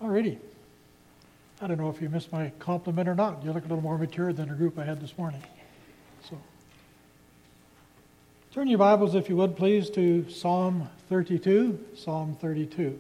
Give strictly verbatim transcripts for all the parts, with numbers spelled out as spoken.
Alrighty. I don't know if you missed my compliment or not. You look a little more mature than the group I had this morning. So, turn your Bibles, if you would, please, to Psalm thirty-two. Psalm thirty-two.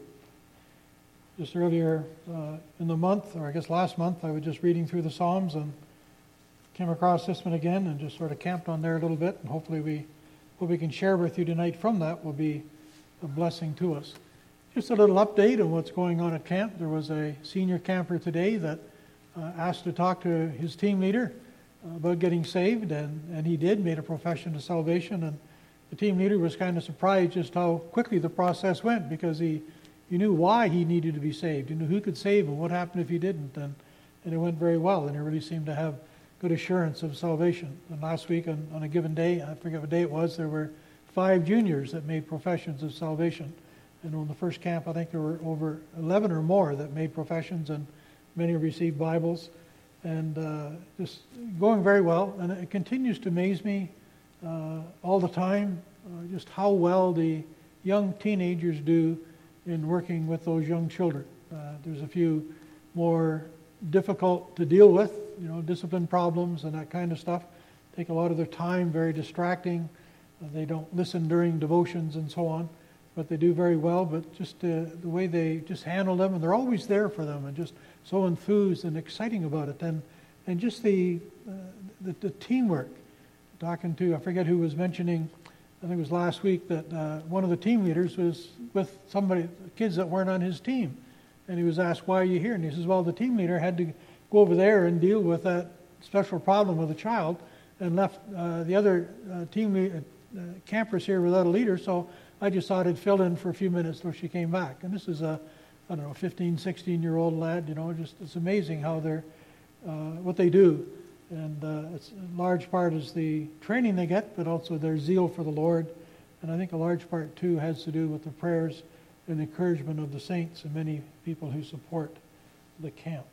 Just earlier uh, in the month, or I guess last month, I was just reading through the Psalms and came across this one again and just sort of camped on there a little bit. And hopefully we, what we can share with you tonight from that will be a blessing to us. Just a little update on what's going on at camp. There was a senior camper today that uh, asked to talk to his team leader uh, about getting saved, and, and he did, made a profession of salvation. And the team leader was kind of surprised just how quickly the process went, because he, he knew why he needed to be saved. He knew who could save him, what happened if he didn't, and, and it went very well, and he really seemed to have good assurance of salvation. And last week on, on a given day, I forget what day it was, there were five juniors that made professions of salvation. And on the first camp, I think there were over eleven or more that made professions, and many received Bibles, and uh, just going very well. And it continues to amaze me uh, all the time, uh, just how well the young teenagers do in working with those young children. Uh, there's a few more difficult to deal with, you know, discipline problems and that kind of stuff. Take a lot of their time, very distracting. Uh, they don't listen during devotions and so on. But they do very well, but just uh, the way they just handle them, and they're always there for them, and just so enthused and exciting about it, and and just the uh, the, the teamwork. Talking to, I forget who was mentioning, I think it was last week, that uh, one of the team leaders was with somebody, kids that weren't on his team, and he was asked, "Why are you here?" And he says, "Well, the team leader had to go over there and deal with that special problem with a child, and left uh, the other uh, team le- uh, campers here without a leader, so I just thought I'd fill in for a few minutes till she came back." And this is a, I don't know, fifteen, sixteen-year-old lad, you know, just it's amazing how they're, uh, what they do. And uh, it's a large part is the training they get, but also their zeal for the Lord. And I think a large part, too, has to do with the prayers and encouragement of the saints and many people who support the camp.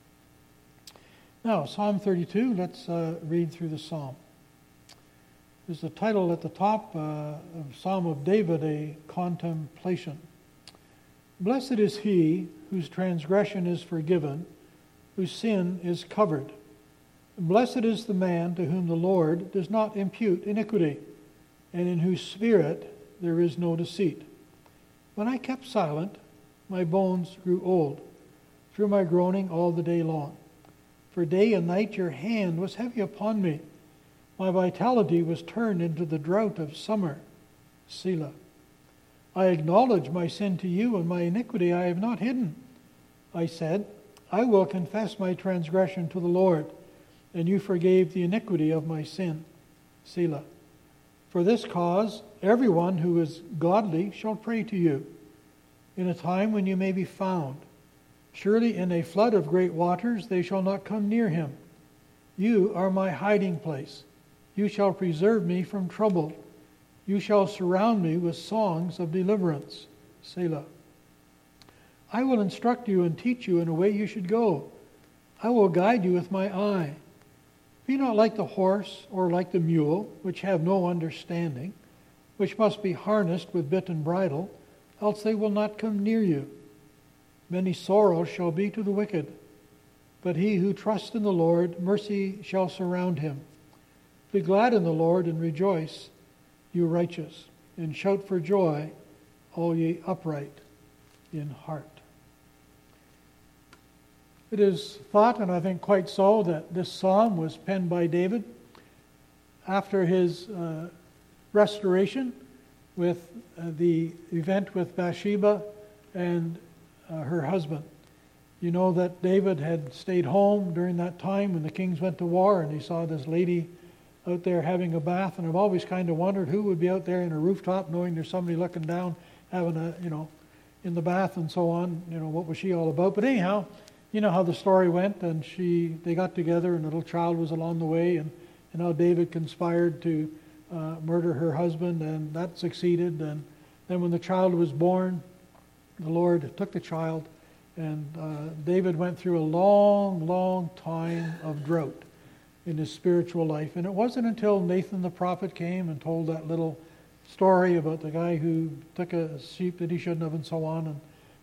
Now, Psalm thirty-two, let's uh, read through the psalm. There's a title at the top uh, of Psalm of David, a contemplation. Blessed is he whose transgression is forgiven, whose sin is covered. Blessed is the man to whom the Lord does not impute iniquity, and in whose spirit there is no deceit. When I kept silent, my bones grew old, through my groaning all the day long. For day and night your hand was heavy upon me. My vitality was turned into the drought of summer. Selah. I acknowledge my sin to you, and my iniquity I have not hidden. I said, I will confess my transgression to the Lord, and you forgave the iniquity of my sin. Selah. For this cause, everyone who is godly shall pray to you, in a time when you may be found. Surely in a flood of great waters they shall not come near him. You are my hiding place. You shall preserve me from trouble. You shall surround me with songs of deliverance. Selah. I will instruct you and teach you in a way you should go. I will guide you with my eye. Be not like the horse or like the mule, which have no understanding, which must be harnessed with bit and bridle, else they will not come near you. Many sorrows shall be to the wicked, but he who trusts in the Lord, mercy shall surround him. Be glad in the Lord and rejoice, you righteous, and shout for joy, all ye upright in heart. It is thought, and I think quite so, that this psalm was penned by David after his uh, restoration with uh, the event with Bathsheba and uh, her husband. You know that David had stayed home during that time when the kings went to war, and he saw this lady out there having a bath, and I've always kind of wondered who would be out there in a rooftop knowing there's somebody looking down having a, you know, in the bath and so on. You know, what was she all about? But anyhow, you know how the story went, and she they got together, and a little child was along the way, and, and how David conspired to uh, murder her husband, and that succeeded. And then when the child was born, the Lord took the child, and uh, David went through a long, long time of drought in his spiritual life. And it wasn't until Nathan the prophet came and told that little story about the guy who took a sheep that he shouldn't have and so on, and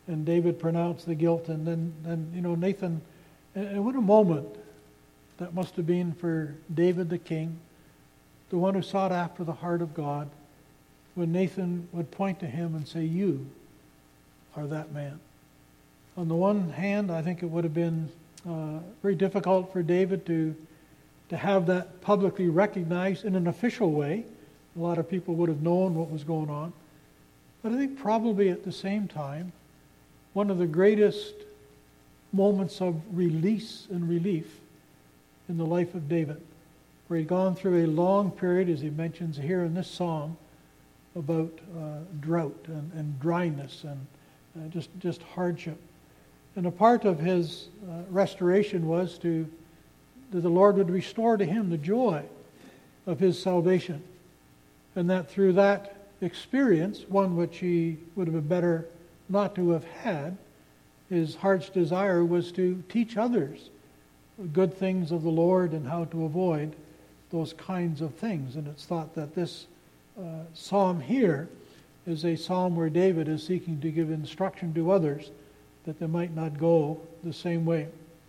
and David pronounced the guilt, and then, then you know, Nathan, and, and what a moment that must have been for David the king, the one who sought after the heart of God, when Nathan would point to him and say, "You are that man." On the one hand, I think it would have been uh, very difficult for David to to have that publicly recognized in an official way. A lot of people would have known what was going on. But I think probably at the same time, one of the greatest moments of release and relief in the life of David, where he'd gone through a long period, as he mentions here in this psalm, about uh, drought and, and dryness and uh, just, just hardship. And a part of his uh, restoration was to that the Lord would restore to him the joy of his salvation. And that through that experience, one which he would have been better not to have had, his heart's desire was to teach others good things of the Lord and how to avoid those kinds of things. And it's thought that this uh, psalm here is a psalm where David is seeking to give instruction to others that they might not go the same way.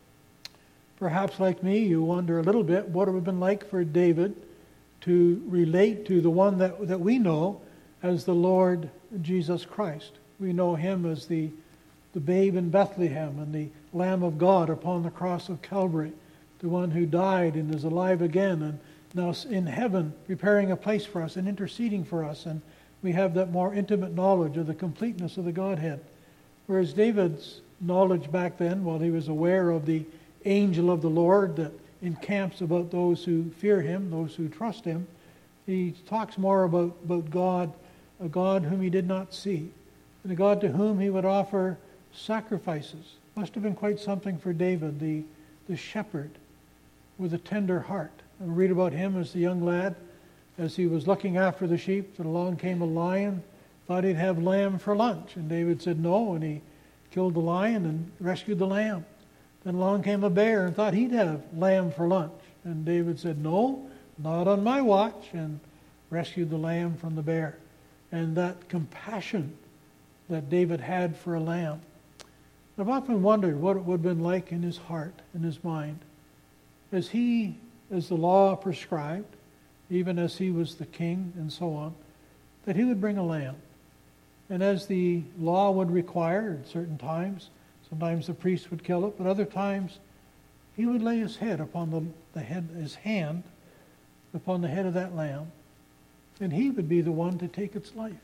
Perhaps like me, you wonder a little bit what it would have been like for David to relate to the one that, that we know as the Lord Jesus Christ. We know him as the, the babe in Bethlehem and the Lamb of God upon the cross of Calvary, the one who died and is alive again and now in heaven preparing a place for us and interceding for us. And we have that more intimate knowledge of the completeness of the Godhead. Whereas David's knowledge back then, while he was aware of the angel of the Lord that encamps about those who fear him, those who trust him, he talks more about, about God, a God whom he did not see, and a God to whom he would offer sacrifices. Must have been quite something for David, the, the shepherd with a tender heart. And we read about him as the young lad, as he was looking after the sheep, that along came a lion, thought he'd have lamb for lunch. And David said no, and he killed the lion and rescued the lamb. Then along came a bear and thought he'd have lamb for lunch. And David said, "No, not on my watch," and rescued the lamb from the bear. And that compassion that David had for a lamb. I've often wondered what it would have been like in his heart, in his mind, as he, as the law prescribed, even as he was the king and so on, that he would bring a lamb. And as the law would require at certain times, sometimes the priest would kill it, but other times he would lay his head upon the, the head, his hand upon the head of that lamb, and he would be the one to take its life.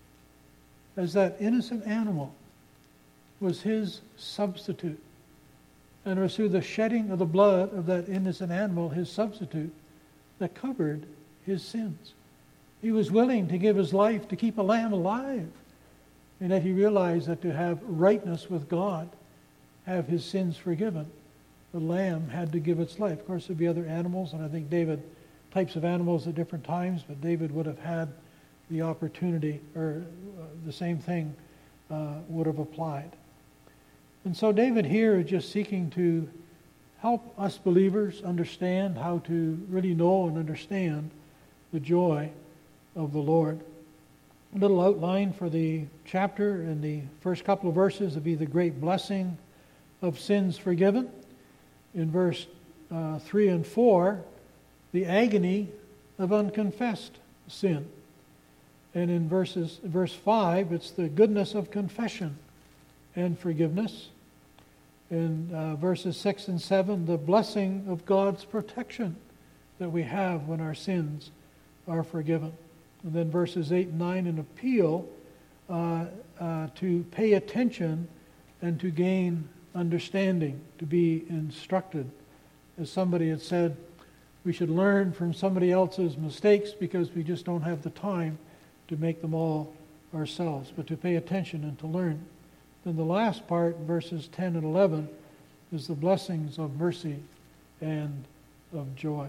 As that innocent animal was his substitute. And it was through the shedding of the blood of that innocent animal, his substitute, that covered his sins. He was willing to give his life to keep a lamb alive. And yet he realized that to have rightness with God, have his sins forgiven, the lamb had to give its life. Of course, there'd be other animals, and I think David, types of animals at different times, but David would have had the opportunity, or uh, the same thing uh, would have applied. And so David here is just seeking to help us believers understand how to really know and understand the joy of the Lord. A little outline for the chapter in the first couple of verses would be the great blessing of sins forgiven. In verse uh, three and four, the agony of unconfessed sin. And in verses verse five, it's the goodness of confession and forgiveness. In uh, verses six and seven, the blessing of God's protection that we have when our sins are forgiven. And then verses eight and nine, an appeal uh, uh, to pay attention and to gain understanding, to be instructed. As somebody had said, we should learn from somebody else's mistakes because we just don't have the time to make them all ourselves, but to pay attention and to learn. Then the last part, verses ten and eleven, is the blessings of mercy and of joy.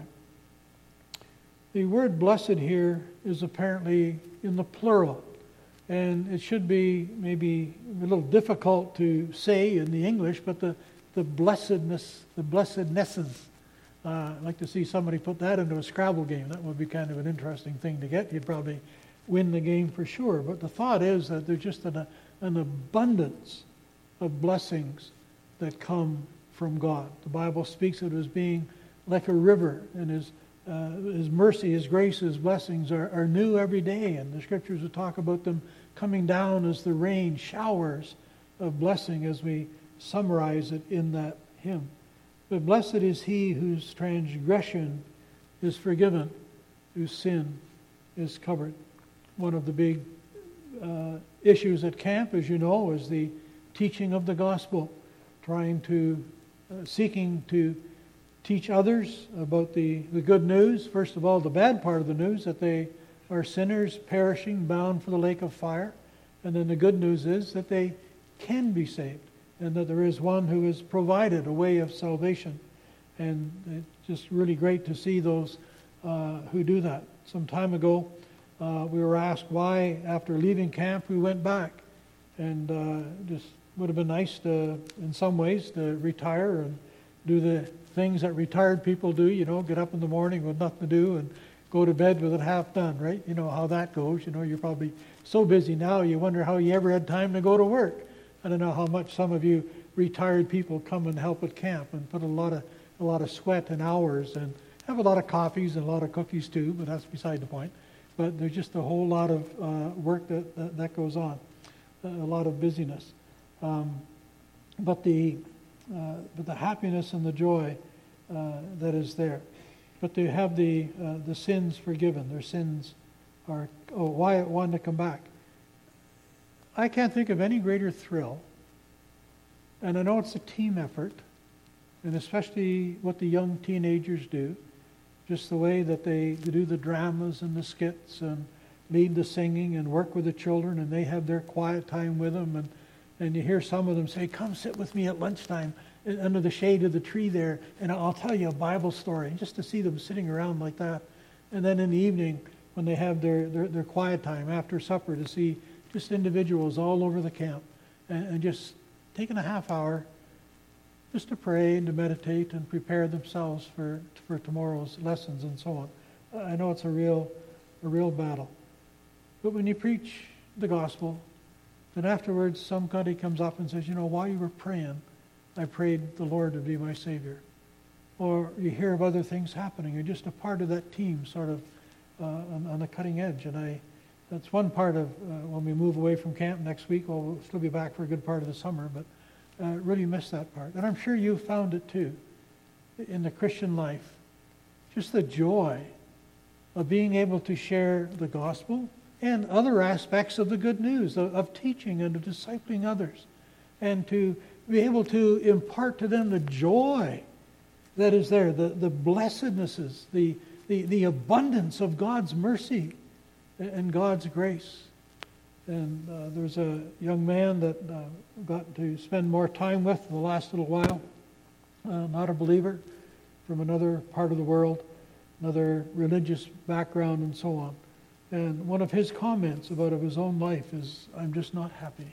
The word blessed here is apparently in the plural, and it should be maybe a little difficult to say in the English, but the, the blessedness, the blessednesses. Uh, I'd like to see somebody put that into a Scrabble game. That would be kind of an interesting thing to get. You'd probably win the game for sure. But the thought is that there's just an, an abundance of blessings that come from God. The Bible speaks of it as being like a river, and His, uh, His mercy, His grace, His blessings are, are new every day. And the Scriptures will talk about them coming down as the rain, showers of blessing, as we summarize it in that hymn. But blessed is he whose transgression is forgiven, whose sin is covered. One of the big uh, issues at camp, as you know, is the teaching of the gospel, trying to, uh, seeking to teach others about the, the good news. First of all, the bad part of the news, that they are sinners, perishing, bound for the lake of fire. And then the good news is that they can be saved, and that there is one who has provided a way of salvation. And it's just really great to see those uh, who do that. Some time ago, uh, we were asked why, after leaving camp, we went back. And uh, just would have been nice to, in some ways, to retire and do the things that retired people do, you know, get up in the morning with nothing to do and go to bed with it half done, right? You know how that goes. You know, you're probably so busy now, you wonder how you ever had time to go to work. I don't know how much some of you retired people come and help at camp and put a lot of a lot of sweat and hours and have a lot of coffees and a lot of cookies too, but that's beside the point. But there's just a whole lot of uh, work that, that that goes on, a lot of busyness. Um, but the uh, but the happiness and the joy uh, that is there. But to have the uh, the sins forgiven, their sins are, oh, why want to come back? I can't think of any greater thrill, and I know it's a team effort, and especially what the young teenagers do, just the way that they, they do the dramas and the skits and lead the singing and work with the children, and they have their quiet time with them, and, and you hear some of them say, come sit with me at lunchtime under the shade of the tree there, and I'll tell you a Bible story, just to see them sitting around like that. And then in the evening, when they have their, their, their quiet time after supper, to see just individuals all over the camp, and, and just taking a half hour just to pray and to meditate and prepare themselves for, for tomorrow's lessons and so on. I know it's a real, a real battle. But when you preach the gospel, then afterwards somebody comes up and says, you know, while you were praying, I prayed the Lord to be my Savior. Or you hear of other things happening. You're just a part of that team, sort of uh, on, on the cutting edge. And I, that's one part of uh, when we move away from camp next week. Well, we'll still be back for a good part of the summer, but uh, really miss that part. And I'm sure you found it too in the Christian life. Just the joy of being able to share the gospel and other aspects of the good news, of, of teaching and of discipling others, and to be able to impart to them the joy that is there, the, the blessednesses, the, the, the abundance of God's mercy and God's grace. And uh, there's a young man that uh, got to spend more time with the last little while, uh, not a believer, from another part of the world, another religious background and so on. And one of his comments about of his own life is, I'm just not happy.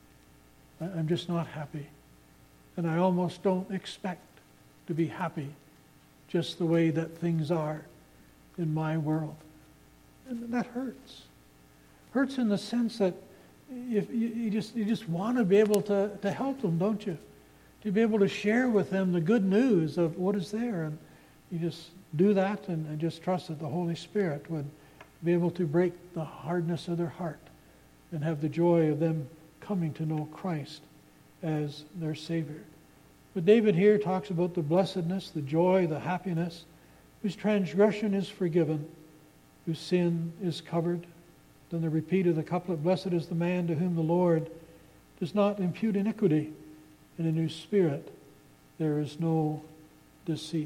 I'm just not happy. And I almost don't expect to be happy just the way that things are in my world. And that hurts. Hurts in the sense that if you, you just you just want to be able to, to help them, don't you? To be able to share with them the good news of what is there. And you just do that and, and just trust that the Holy Spirit would be able to break the hardness of their heart and have the joy of them coming to know Christ as their Savior. But David here talks about the blessedness, the joy, the happiness, whose transgression is forgiven, whose sin is covered. Then the repeat of the couplet, blessed is the man to whom the Lord does not impute iniquity, and in whose spirit there is no deceit.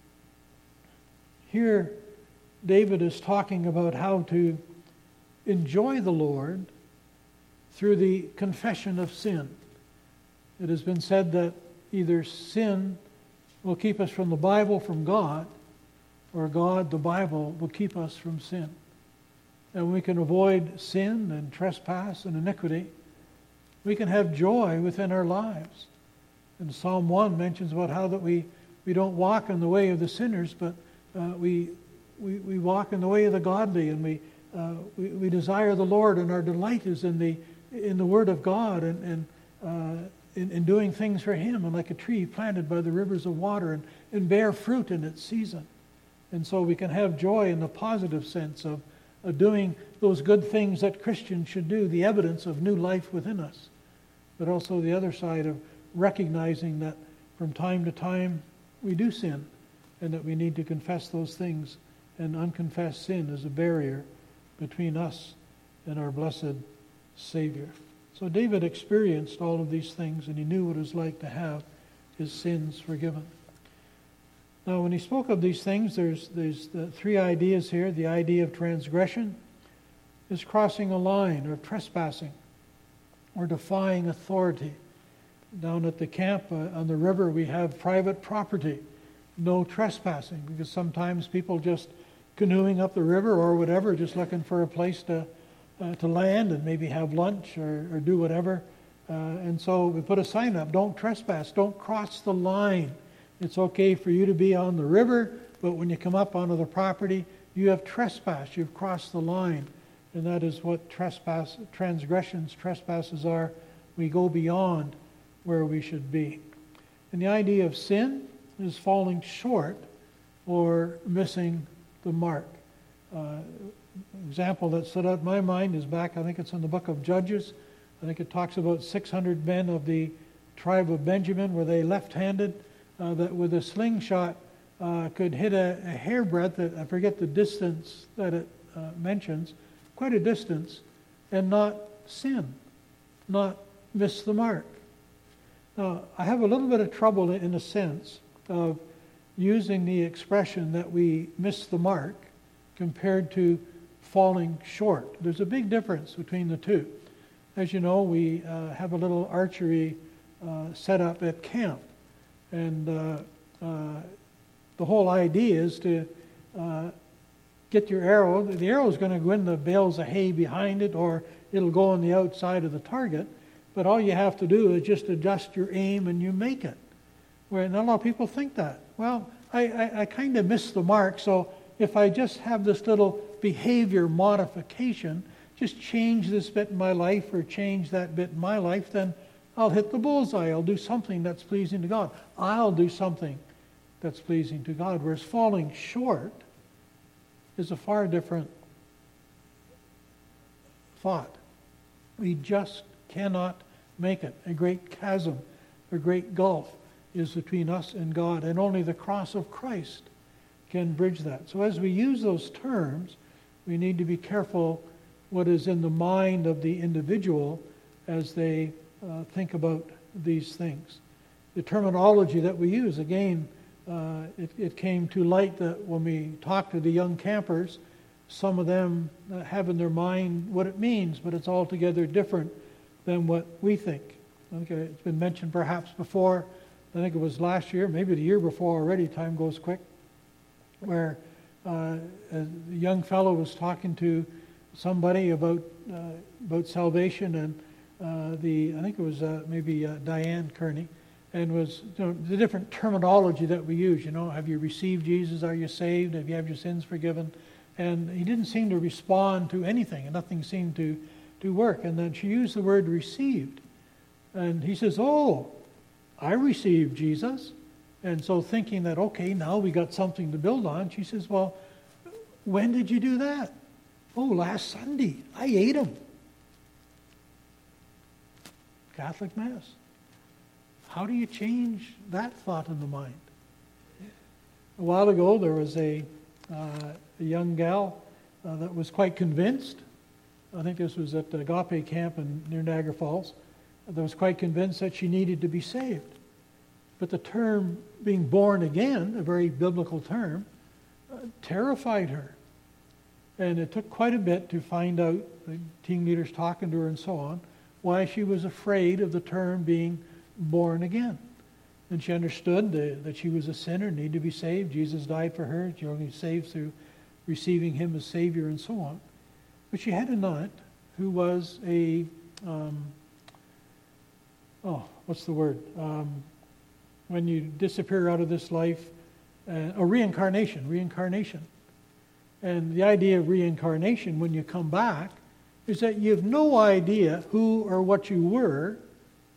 Here, David is talking about how to enjoy the Lord through the confession of sin. It has been said that either sin will keep us from the Bible, from God, or God, the Bible, will keep us from sin. And we can avoid sin and trespass and iniquity. We can have joy within our lives. And Psalm one mentions about how that we, we don't walk in the way of the sinners, but uh, we, we we walk in the way of the godly, and we, uh, we we desire the Lord, and our delight is in the in the Word of God, and, and uh, in, in doing things for Him, and like a tree planted by the rivers of water, and, and bear fruit in its season. And so we can have joy in the positive sense of, of doing those good things that Christians should do, the evidence of new life within us. But also the other side of recognizing that from time to time we do sin, and that we need to confess those things, and unconfessed sin is a barrier between us and our blessed Savior. So David experienced all of these things, and he knew what it was like to have his sins forgiven. Now, when he spoke of these things, there's, there's the three ideas here. The idea of transgression is crossing a line, or trespassing, or defying authority. Down at the camp uh, on the river, we have private property, no trespassing, because sometimes people just canoeing up the river or whatever, just looking for a place to uh, to land and maybe have lunch or, or do whatever. Uh, and so we put a sign up, don't trespass, don't cross the line. It's okay for you to be on the river, but when you come up onto the property, you have trespassed, you've crossed the line. And that is what trespass, transgressions, trespasses are. We go beyond where we should be. And the idea of sin is falling short or missing the mark. Uh, example that stood out in my mind is back, I think it's in the book of Judges. I think it talks about six hundred men of the tribe of Benjamin. Were they left-handed? Uh, that with a slingshot uh, could hit a, a hairbreadth, that, I forget the distance that it uh, mentions, quite a distance, and not sin, not miss the mark. Now, I have a little bit of trouble in a sense of using the expression that we miss the mark compared to falling short. There's a big difference between the two. As you know, we uh, have a little archery uh, set up at camp. And uh, uh, the whole idea is to uh, get your arrow. The arrow is going to go in the bales of hay behind it, or it'll go on the outside of the target. But all you have to do is just adjust your aim and you make it. Where not a lot of people think that. Well, I, I, I kind of missed the mark, so if I just have this little behavior modification, just change this bit in my life or change that bit in my life, then I'll hit the bullseye. I'll do something that's pleasing to God. I'll do something that's pleasing to God. Whereas falling short is a far different thought. We just cannot make it. A great chasm, a great gulf is between us and God, and only the cross of Christ can bridge that. So as we use those terms, we need to be careful what is in the mind of the individual as they uh, think about these things. The terminology that we use, again, uh, it, it came to light that when we talk to the young campers, some of them uh, have in their mind what it means, but it's altogether different than what we think. Okay, it's been mentioned perhaps before. I think it was last year, maybe the year before already, time goes quick, where uh, a young fellow was talking to somebody about uh, about salvation, and uh, the I think it was uh, maybe uh, Diane Kearney, and was you know, the different terminology that we use. You know, have you received Jesus? Are you saved? Have you had your sins forgiven? And he didn't seem to respond to anything, and nothing seemed to to work. And then she used the word received, and he says, "Oh, I received Jesus." And so thinking that, okay, now we got something to build on, she says, "Well, when did you do that?" "Oh, last Sunday. I ate him." Catholic Mass. How do you change that thought in the mind? A while ago, there was a, uh, a young gal uh, that was quite convinced. I think this was at the Agape camp in, near Niagara Falls. That was quite convinced that she needed to be saved. But the term being born again, a very biblical term, uh, terrified her. And it took quite a bit to find out, the team leaders talking to her and so on, why she was afraid of the term being born again. And she understood the, that she was a sinner, needed to be saved. Jesus died for her. She only saved through receiving him as Savior and so on. But she had an aunt who was a, um, oh, what's the word? Um, when you disappear out of this life, uh, a reincarnation, reincarnation. And the idea of reincarnation, when you come back, is that you have no idea who or what you were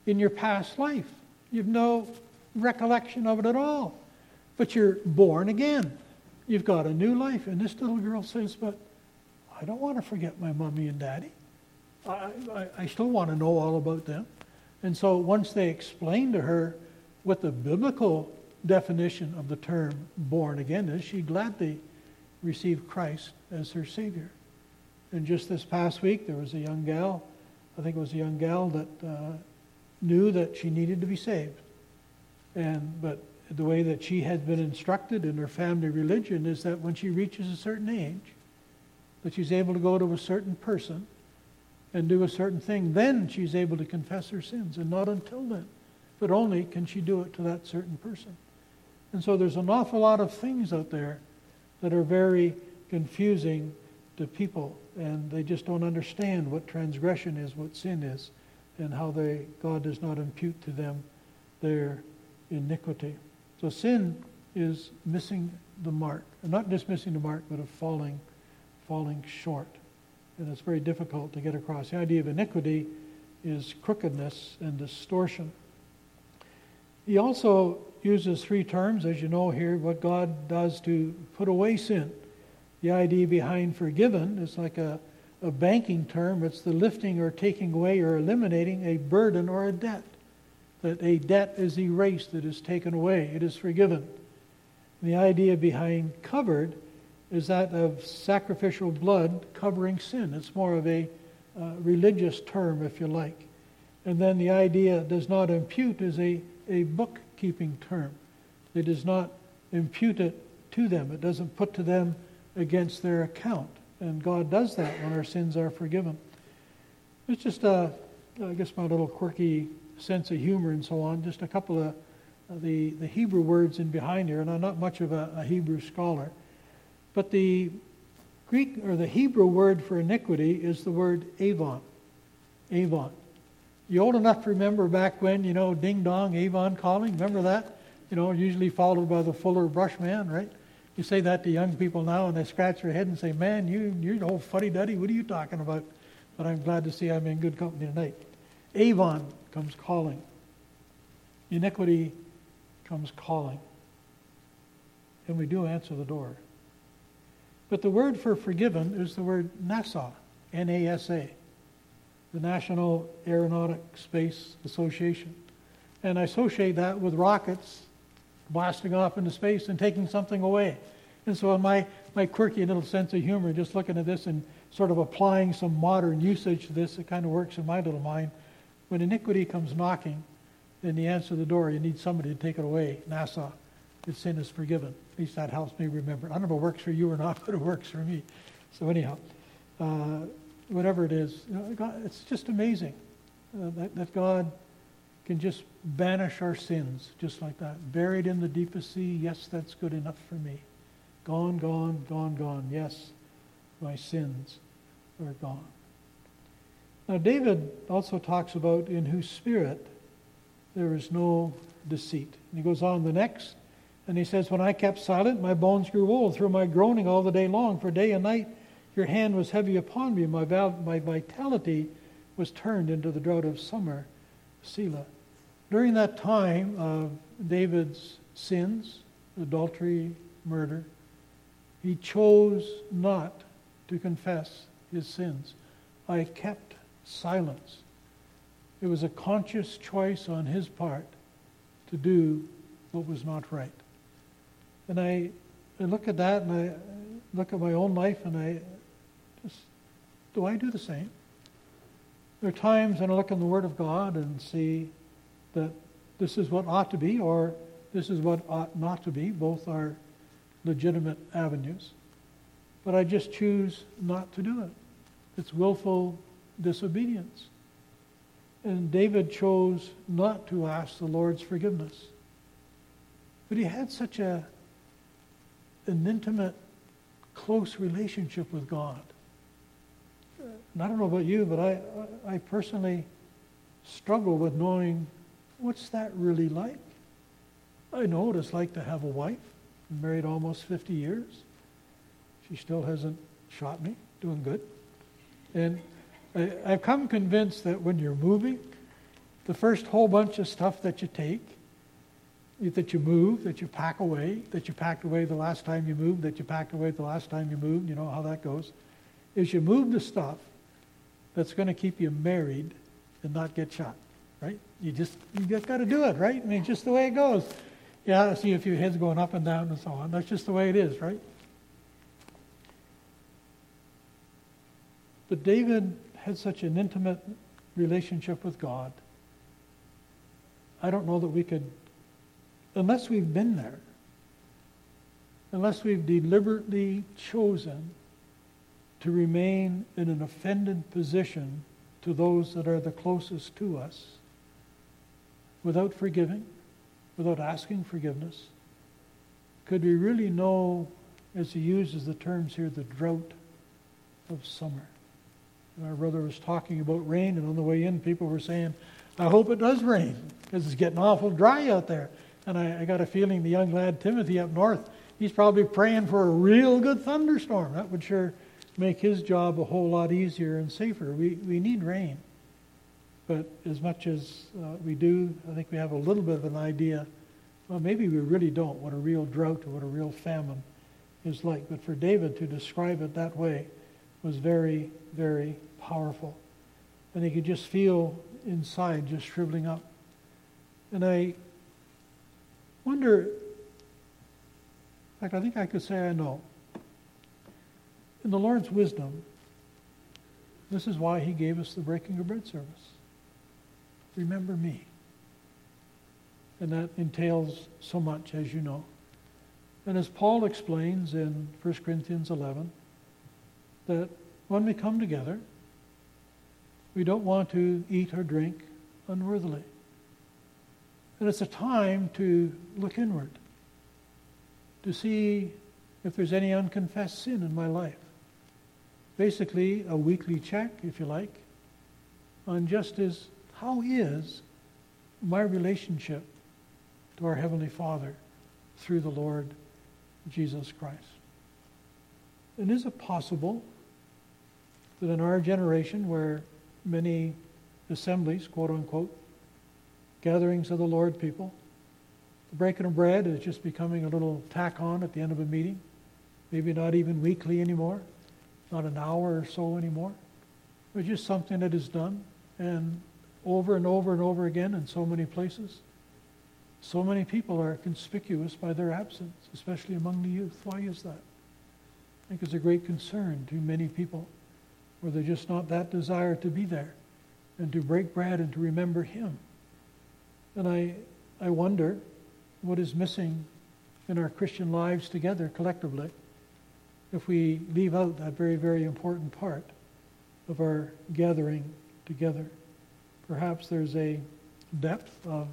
in your past life. You've no recollection of it at all. But you're born again. You've got a new life. And this little girl says, but I don't want to forget my mommy and daddy. I, I, I still want to know all about them. And so once they explained to her what the biblical definition of the term born again is, she gladly received Christ as her Savior. And just this past week, there was a young gal, I think it was a young gal that uh, knew that she needed to be saved. And but the way that she had been instructed in her family religion is that when she reaches a certain age, that she's able to go to a certain person and do a certain thing, then she's able to confess her sins, and not until then. But only can she do it to that certain person. And so there's an awful lot of things out there that are very confusing to people, and they just don't understand what transgression is, what sin is, and how they God does not impute to them their iniquity. So sin is missing the mark, and not just missing the mark, but of falling, falling short. And it's very difficult to get across. The idea of iniquity is crookedness and distortion. He also uses three terms, as you know here, what God does to put away sin. The idea behind forgiven is like a, a banking term. It's the lifting or taking away or eliminating a burden or a debt. That a debt is erased, it is taken away, it is forgiven. And the idea behind covered is that of sacrificial blood covering sin. It's more of a uh, religious term, if you like. And then the idea does not impute is a, a bookkeeping term. It does not impute it to them. It doesn't put to them against their account. And God does that when our sins are forgiven. It's just, a, I guess, my little quirky sense of humor and so on. Just a couple of uh, the, the Hebrew words in behind here. And I'm not much of a, a Hebrew scholar. But the Greek or the Hebrew word for iniquity is the word avon. Avon. You old enough to remember back when, you know, ding dong, Avon calling? Remember that? You know, usually followed by the Fuller Brush man, right? You say that to young people now and they scratch their head and say, man, you, you're the whole fuddy-duddy. What are you talking about? But I'm glad to see I'm in good company tonight. Avon comes calling. Iniquity comes calling. And we do answer the door. But the word for forgiven is the word NASA, N A S A, the National Aeronautic Space Association. And I associate that with rockets blasting off into space and taking something away. And so in my, my quirky little sense of humor, just looking at this and sort of applying some modern usage to this, it kind of works in my little mind. When iniquity comes knocking, then you answer the door, you need somebody to take it away. NASA, its sin is forgiven. At least that helps me remember. I don't know if it works for you or not, but it works for me. So anyhow, uh, whatever it is, you know, God, it's just amazing uh, that, that God can just banish our sins just like that. Buried in the deepest sea, yes, that's good enough for me. Gone, gone, gone, gone. Yes, my sins are gone. Now David also talks about in whose spirit there is no deceit. And he goes on the next, and he says, when I kept silent, my bones grew old through my groaning all the day long. For day and night your hand was heavy upon me. My, val- my vitality was turned into the drought of summer. Selah. During that time of David's sins, adultery, murder, he chose not to confess his sins. I kept silence. It was a conscious choice on his part to do what was not right. And I, I look at that and I look at my own life and I just, do I do the same? There are times when I look in the Word of God and see that this is what ought to be or this is what ought not to be. Both are legitimate avenues. But I just choose not to do it. It's willful disobedience. And David chose not to ask the Lord's forgiveness. But he had such a an intimate, close relationship with God. And I don't know about you, but I, I personally struggle with knowing what's that really like. I know what it's like to have a wife. I'm married almost fifty years. She still hasn't shot me. Doing good. And I, I've come convinced that when you're moving the first whole bunch of stuff that you take, that you move, that you pack away, that you packed away the last time you moved, that you packed away the last time you moved, you know how that goes, is you move the stuff that's going to keep you married and not get shot, right? You just, you just got to do it, right? I mean, just the way it goes. Yeah, I see a few heads going up and down and so on. That's just the way it is, right? But David had such an intimate relationship with God. I don't know that we could, unless we've been there, unless we've deliberately chosen to remain in an offended position to those that are the closest to us, without forgiving, without asking forgiveness, could we really know, as he uses the terms here, the drought of summer? And our brother was talking about rain, and on the way in, people were saying, I hope it does rain, because it's getting awful dry out there. And I, I got a feeling the young lad Timothy up north, he's probably praying for a real good thunderstorm. That would sure make his job a whole lot easier and safer. We we need rain. But as much as uh, we do, I think we have a little bit of an idea, well, maybe we really don't, what a real drought or what a real famine is like. But for David to describe it that way was very, very powerful. And he could just feel inside just shriveling up. And I wonder, in fact, I think I could say I know. In the Lord's wisdom, this is why he gave us the breaking of bread service. Remember me. And that entails so much, as you know. And as Paul explains in First Corinthians eleven, that when we come together, we don't want to eat or drink unworthily. And it's a time to look inward, to see if there's any unconfessed sin in my life. Basically, a weekly check, if you like, on just as how is my relationship to our Heavenly Father through the Lord Jesus Christ. And is it possible that in our generation, where many assemblies, quote unquote, gatherings of the Lord people, the breaking of bread is just becoming a little tack on at the end of a meeting, maybe not even weekly anymore, not an hour or so anymore, but just something that is done and over and over and over again in so many places. So many people are conspicuous by their absence, especially among the youth. Why is that? I think it's a great concern to many people, where they're just not that desire to be there and to break bread and to remember Him. And I, I wonder what is missing in our Christian lives together collectively if we leave out that very, very important part of our gathering together. Perhaps there's a depth of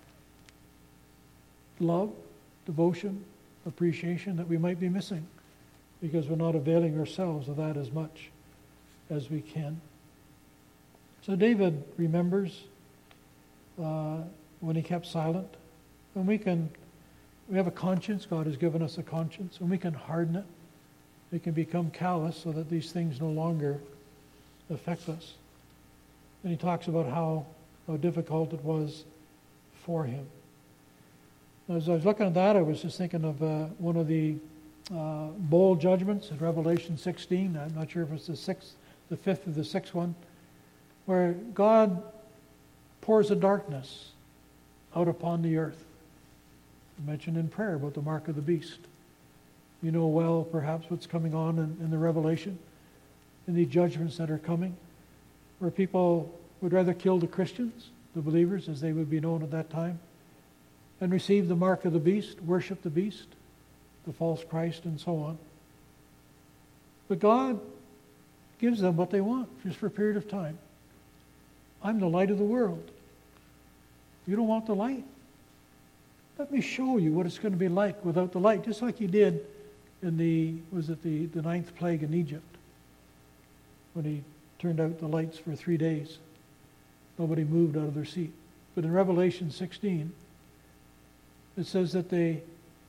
love, devotion, appreciation that we might be missing because we're not availing ourselves of that as much as we can. So David remembers uh, when he kept silent. And we can, we have a conscience. God has given us a conscience, and we can harden it. It can become callous so that these things no longer affect us. And he talks about how, how difficult it was for him. As I was looking at that, I was just thinking of uh, one of the uh, bowl judgments in Revelation sixteen. I'm not sure if it's the sixth, the fifth or the sixth one, where God pours a darkness out upon the earth. I mentioned in prayer about the mark of the beast. You know well, perhaps, what's coming on in, in the Revelation, in the judgments that are coming, where people would rather kill the Christians, the believers, as they would be known at that time, and receive the mark of the beast, worship the beast, the false Christ, and so on. But God gives them what they want, just for a period of time. I'm the light of the world. You don't want the light? Let me show you what it's going to be like without the light, just like He did in the, was it the, the ninth plague in Egypt, when He turned out the lights for three days. Nobody moved out of their seat. But in Revelation sixteen, it says that they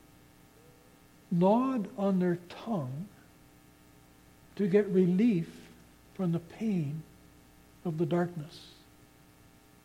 gnawed on their tongue to get relief from the pain of the darkness.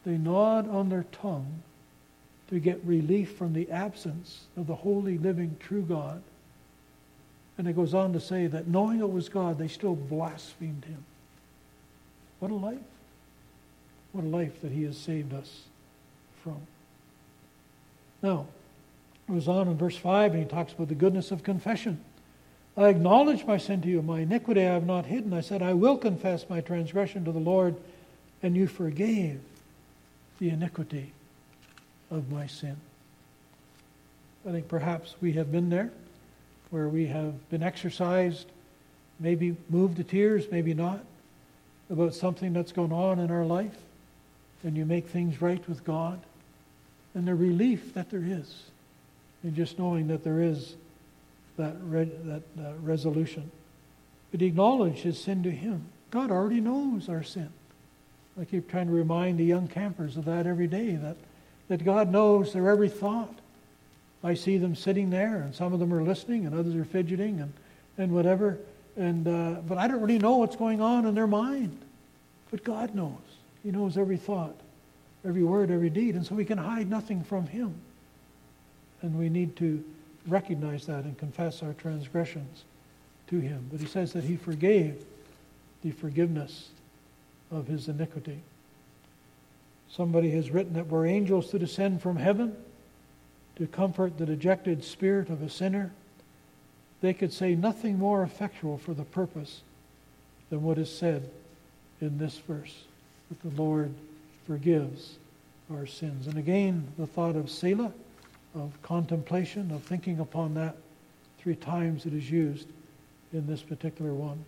They gnawed on their tongue to get relief from the absence of the holy, living, true God. And it goes on to say that knowing it was God, they still blasphemed him. What a life. What a life that he has saved us from. Now, it goes on in verse five, and he talks about the goodness of confession. I acknowledge my sin to you. My iniquity I have not hidden. I said, I will confess my transgression to the Lord, and you forgave the iniquity of my sin. I think perhaps we have been there, where we have been exercised, maybe moved to tears, maybe not, about something that's going on in our life, and you make things right with God, and the relief that there is, and just knowing that there is that re- that uh, resolution. But he acknowledged his sin to him. God already knows our sin. I keep trying to remind the young campers of that every day, that, that God knows their every thought. I see them sitting there, and some of them are listening, and others are fidgeting, and, and whatever. And uh, but I don't really know what's going on in their mind. But God knows. He knows every thought, every word, every deed, and so we can hide nothing from him. And we need to recognize that and confess our transgressions to him. But he says that he forgave the forgiveness of his iniquity. Somebody has written that were angels to descend from heaven to comfort the dejected spirit of a sinner, they could say nothing more effectual for the purpose than what is said in this verse, that the Lord forgives our sins. And again, the thought of Selah, of contemplation, of thinking upon that, three times it is used in this particular one.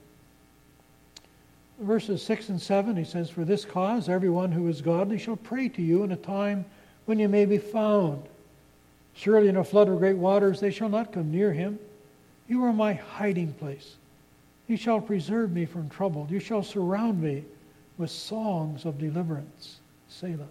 Verses six and seven, he says, for this cause everyone who is godly shall pray to you in a time when you may be found. Surely in a flood of great waters they shall not come near him. You are my hiding place. You shall preserve me from trouble. You shall surround me with songs of deliverance. Selah.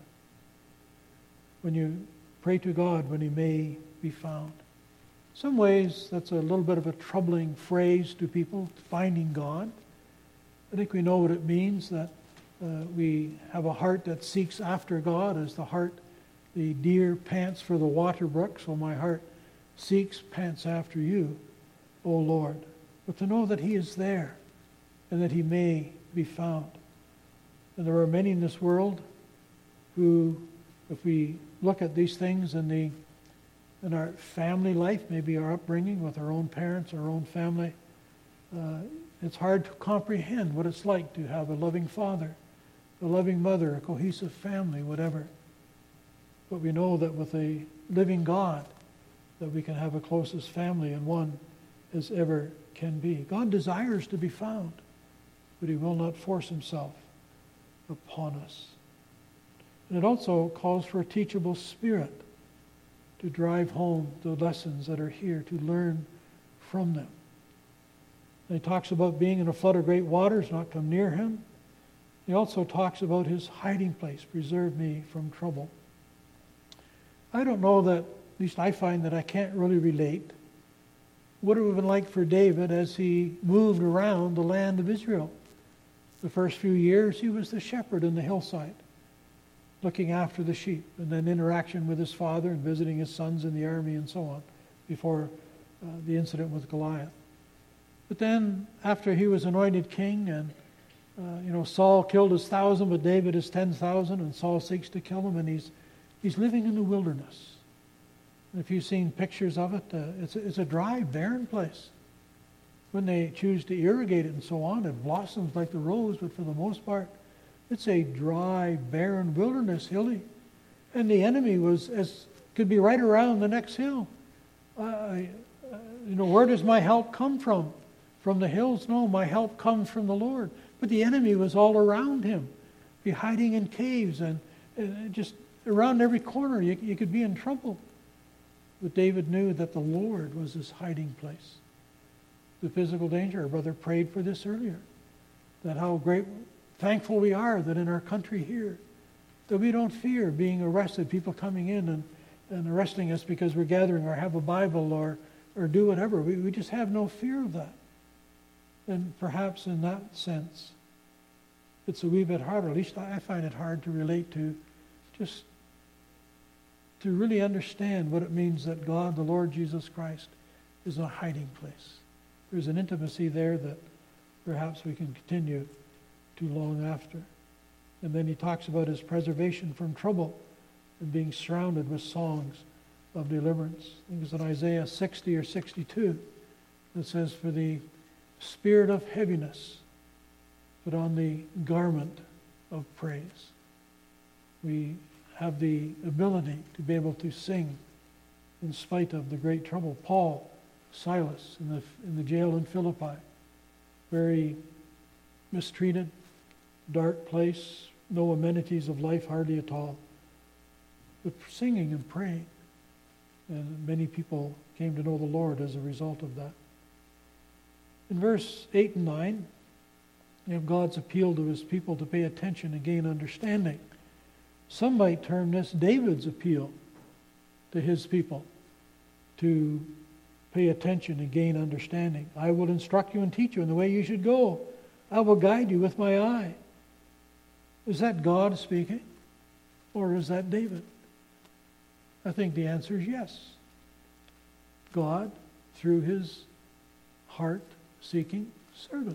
When you pray to God when he may be found. Some ways that's a little bit of a troubling phrase to people, finding God. I think we know what it means, that uh, we have a heart that seeks after God as the heart, the deer pants for the water brook, so my heart seeks, pants after you, O Lord. But to know that he is there and that he may be found. And there are many in this world who, if we look at these things in the in our family life, maybe our upbringing with our own parents, our own family, uh, it's hard to comprehend what it's like to have a loving father, a loving mother, a cohesive family, whatever. But we know that with a living God, that we can have a closest family and one as ever can be. God desires to be found, but he will not force himself upon us. And it also calls for a teachable spirit to drive home the lessons that are here, to learn from them. And he talks about being in a flood of great waters, not come near him. He also talks about his hiding place, preserve me from trouble. I don't know that, at least I find that I can't really relate what it would have been like for David as he moved around the land of Israel. The first few years, he was the shepherd in the hillside, looking after the sheep, and then interaction with his father and visiting his sons in the army and so on, before uh, the incident with Goliath. But then, after he was anointed king, and uh, you know, Saul killed his thousand, but David his ten thousand, and Saul seeks to kill him, and he's he's living in the wilderness. And if you've seen pictures of it, uh, it's a, it's a dry, barren place. When they choose to irrigate it and so on, it blossoms like the rose, but for the most part, it's a dry, barren wilderness, hilly. And the enemy was as could be right around the next hill. Uh, uh, you know, where does my help come from? From the hills? No, my help comes from the Lord. But the enemy was all around him, be hiding in caves and, and just around every corner. You, you could be in trouble. But David knew that the Lord was his hiding place. The physical danger, our brother prayed for this earlier, that how great, thankful we are that in our country here, that we don't fear being arrested, people coming in and, and arresting us because we're gathering or have a Bible or, or do whatever. We, we just have no fear of that. And perhaps in that sense, it's a wee bit harder. At least I find it hard to relate to just to really understand what it means that God, the Lord Jesus Christ, is a hiding place. There's an intimacy there that perhaps we can continue to long after. And then he talks about his preservation from trouble and being surrounded with songs of deliverance. I think it's in Isaiah sixty or sixty-two that says, for the spirit of heaviness, put on the garment of praise. We have the ability to be able to sing in spite of the great trouble. Paul, Silas in the, in the jail in Philippi, very mistreated, dark place, no amenities of life hardly at all, but singing and praying. And many people came to know the Lord as a result of that. In verse eight and nine, you have God's appeal to his people to pay attention and gain understanding. Some might term this David's appeal to his people to pay attention and gain understanding. I will instruct you and teach you in the way you should go. I will guide you with my eye. Is that God speaking? Or is that David? I think the answer is yes. God, through his heart-seeking servant.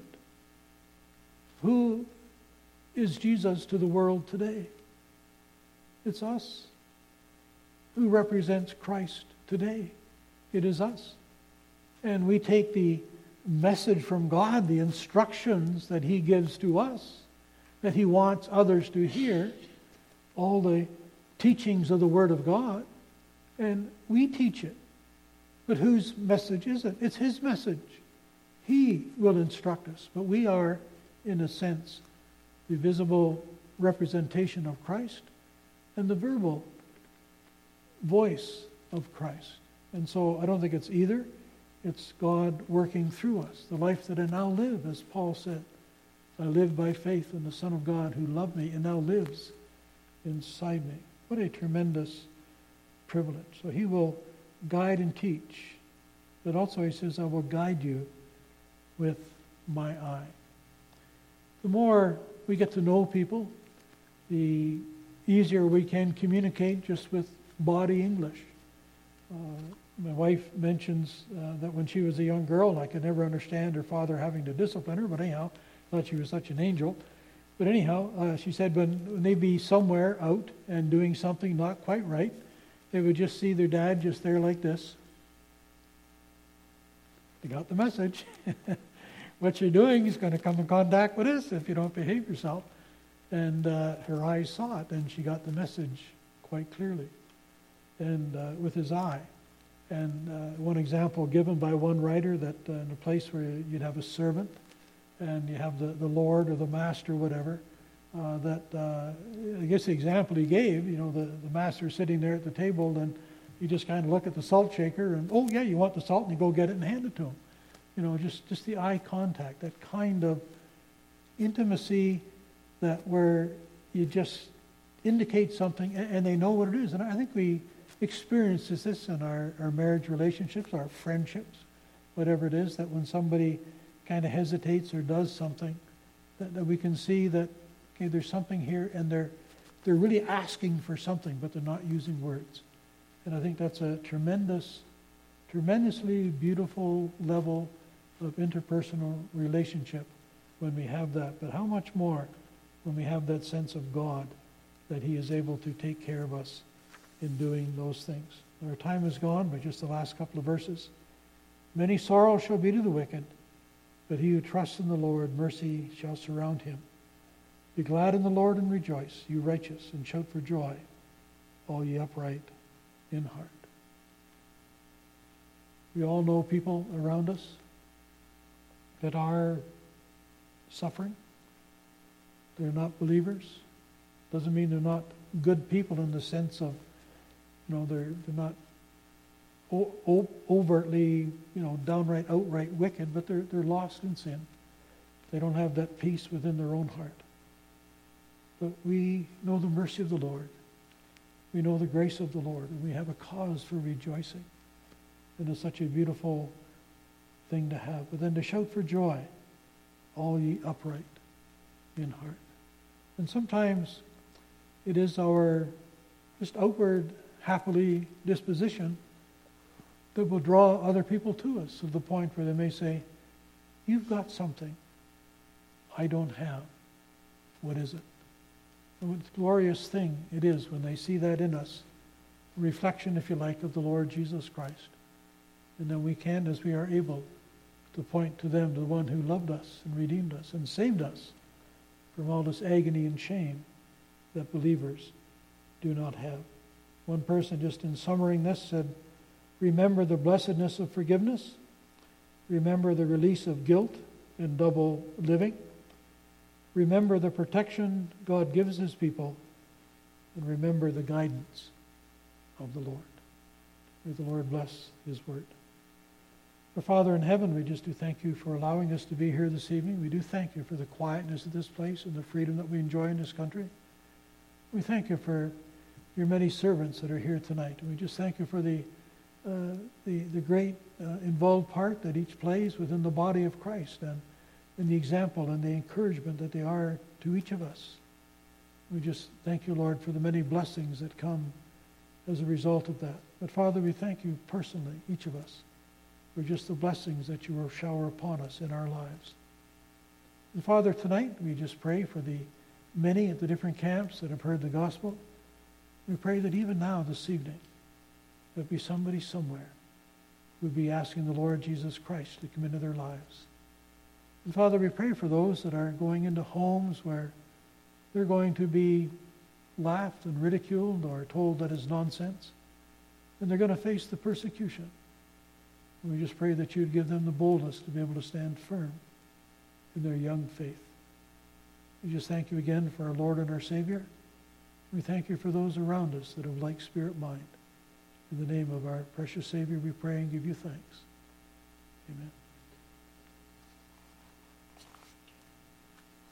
Who is Jesus to the world today? It's us. Who represents Christ today? It is us. And we take the message from God, the instructions that he gives to us, that he wants others to hear, all the teachings of the Word of God, and we teach it. But whose message is it? It's his message. He will instruct us, but we are, in a sense, the visible representation of Christ and the verbal voice of Christ. And so I don't think it's either. It's God working through us. The life that I now live, as Paul said, I live by faith in the Son of God who loved me and now lives inside me. What a tremendous privilege. So he will guide and teach. But also he says, I will guide you with my eye. The more we get to know people, the easier we can communicate just with body English. Uh, my wife mentions uh, that when she was a young girl, I could never understand her father having to discipline her, but anyhow, I thought she was such an angel. But anyhow, uh, she said when, when they'd be somewhere out and doing something not quite right, they would just see their dad just there like this. They got the message. What you're doing is going to come in contact with us if you don't behave yourself. And uh, her eyes saw it, and she got the message quite clearly, and uh, with his eye. And uh, one example given by one writer, that uh, in a place where you'd have a servant, and you have the, the Lord or the master, whatever, uh, that, uh, I guess the example he gave, you know, the, the master sitting there at the table, and you just kind of look at the salt shaker, and, oh, yeah, you want the salt, and you go get it and hand it to him. You know, just, just the eye contact, that kind of intimacy that where you just indicate something, and, and they know what it is. And I think we experience this in our, our marriage relationships, our friendships, whatever it is, that when somebody kind of hesitates or does something, that, that we can see that, okay, there's something here, and they're they're really asking for something, but they're not using words. And I think that's a tremendous, tremendously beautiful level of interpersonal relationship when we have that. But how much more when we have that sense of God, that he is able to take care of us in doing those things. Our time is gone, but just the last couple of verses. Many sorrows shall be to the wicked, but he who trusts in the Lord, mercy shall surround him. Be glad in the Lord and rejoice, you righteous, and shout for joy, all ye upright in heart. We all know people around us that are suffering. They're not believers. Doesn't mean they're not good people in the sense of, you know, they're they're not o- o- overtly, you know, downright, outright wicked, but they're they're lost in sin. They don't have that peace within their own heart. But we know the mercy of the Lord. We know the grace of the Lord, and we have a cause for rejoicing. And it's such a beautiful thing to have. But then to shout for joy, all ye upright in heart. And sometimes it is our just outward, happily disposition that will draw other people to us to the point where they may say, you've got something I don't have. What is it? And what a glorious thing it is when they see that in us, a reflection, if you like, of the Lord Jesus Christ. And then we can, as we are able, to point to them, to the one who loved us and redeemed us and saved us from all this agony and shame that believers do not have. One person, just in summarizing this, said, remember the blessedness of forgiveness, remember the release of guilt and double living, remember the protection God gives his people, and remember the guidance of the Lord. May the Lord bless his word. Our Father in heaven, we just do thank you for allowing us to be here this evening. We do thank you for the quietness of this place and the freedom that we enjoy in this country. We thank you for your many servants that are here tonight. And we just thank you for the uh, the, the great uh, involved part that each plays within the body of Christ, and, and the example and the encouragement that they are to each of us. We just thank you, Lord, for the many blessings that come as a result of that. But Father, we thank you personally, each of us, for just the blessings that you will shower upon us in our lives. And Father, tonight we just pray for the many at the different camps that have heard the gospel. We pray that even now, this evening, there'll be somebody somewhere who would be asking the Lord Jesus Christ to come into their lives. And Father, we pray for those that are going into homes where they're going to be laughed and ridiculed or told that is nonsense, and they're going to face the persecution. And we just pray that you'd give them the boldness to be able to stand firm in their young faith. We just thank you again for our Lord and our Savior. We thank you for those around us that have like spirit mind. In the name of our precious Savior, we pray and give you thanks.